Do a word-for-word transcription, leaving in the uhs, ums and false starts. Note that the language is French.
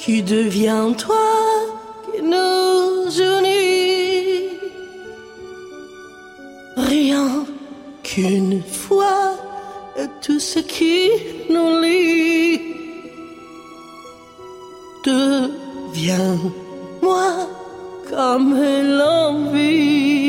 tu deviens toi qui nous unit. Rien qu'une fois, et tout ce qui nous lie devient moi comme l'envie.